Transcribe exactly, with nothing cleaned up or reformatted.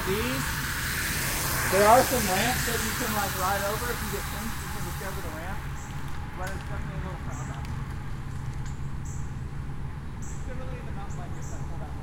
ride these. There are some ramps that you can like ride over if you get pinched. You can just go over the ramp, but it's definitely a little crowded. Similarly, the mountain bike is that pull that